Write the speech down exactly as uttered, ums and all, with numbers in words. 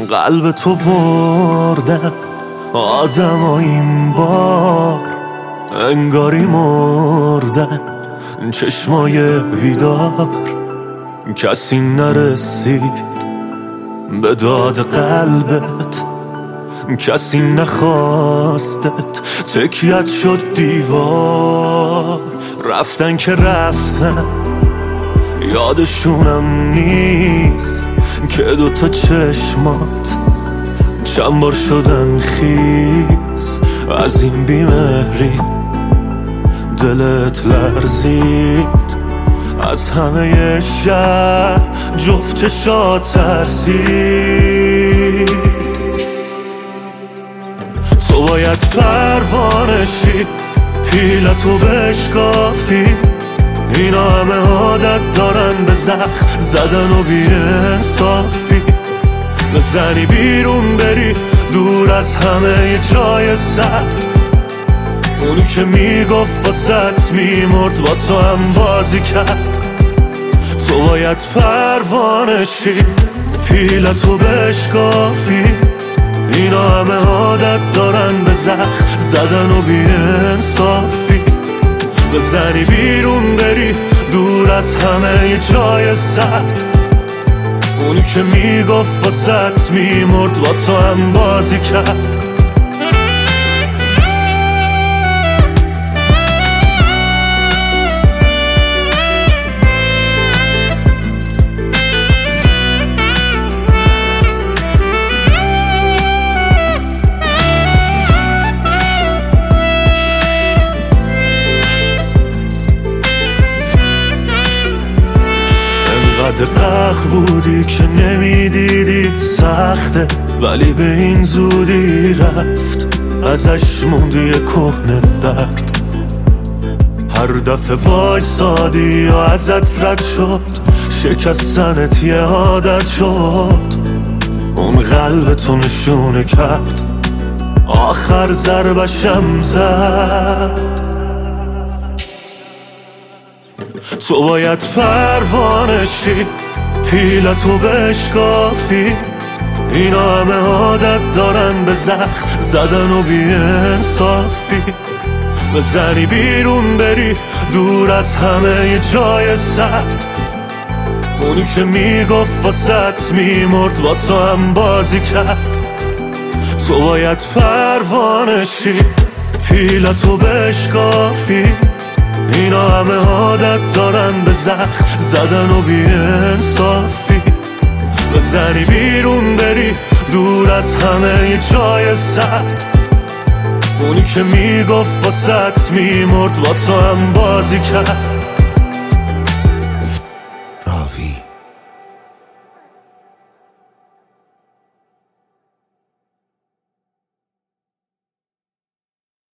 قلب تو بردن آدم ها این بار انگاری مردن، چشمای بیدار کسی نرسید به داد قلبت، کسی نخواستت، تکیت شد دیوار. رفتن که رفتن یادشونم نیست که دوتا چشمات چند بار شدن خیس. از این بیمهری دلت لرزید، از همه شهر جفت چشات ترسید. تو باید پروانه شی، پیلتو بشکافی، اینا همه عادت دارن به زخم زدن و بی انصافی. بزنی بیرون بری دور از همه جای سرد، اونی که میگفت واسط میمرد با تو هم بازی کرد. تو باید پروانه شی، پیلتو بشکافی، اینا همه عادت دارن به زخم زدن و بی انصافی. بزنی بیرون بری دور از همه جای سرد، اونی که میگفت واسط میمرد با تو هم بازی کرد. قد قهر بودی که نمیدیدی سخته، ولی به این زودی رفت، ازش موندی یه کهنه درد. هر دفعه وایسادی و ازت رد شد، شکستنت یه عادت شد. اون قلبتو نشونه کرد، آخر ضربشم زد. تو باید پروانه شی، پیلتو بشکافی، اینا همه عادت دارن به زخم زدن و بی انصافی. بزنی بیرون بری دور از همه جای سرد، اونی که میگفت واسط میمرد با تو هم بازی کرد. تو باید پروانه شی، پیلتو بشکافی، اینا همه عادت دارن به زخم زدن و بی انصافی. بزنی بیرون بری دور از همه جای سرد، اونی که میگفت واسط میمرد با تو هم بازی کرد.